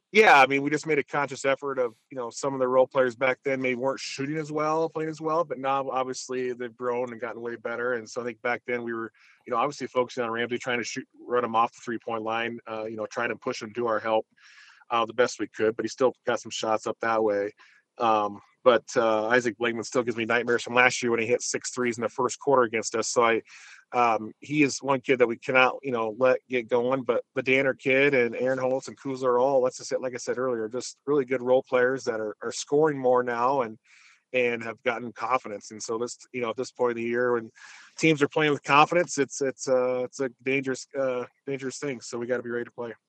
Yeah, I mean, we just made a conscious effort of, some of the role players back then maybe weren't shooting as well, playing as well, but now obviously they've grown and gotten way better. And so I think back then we were, obviously focusing on Ramsey, trying to run him off the 3 point line, trying to push him to our help the best we could, but he still got some shots up that way. But Isaac Blakeman still gives me nightmares from last year when he hit 6 threes in the first quarter against us. He is one kid that we cannot, let get going. But the Danner kid and Aaron Holtz and Kuzla are all, let's just say, like I said earlier, just really good role players that are scoring more now and have gotten confidence. And so this, at this point of the year when teams are playing with confidence, it's a dangerous thing. So we got to be ready to play.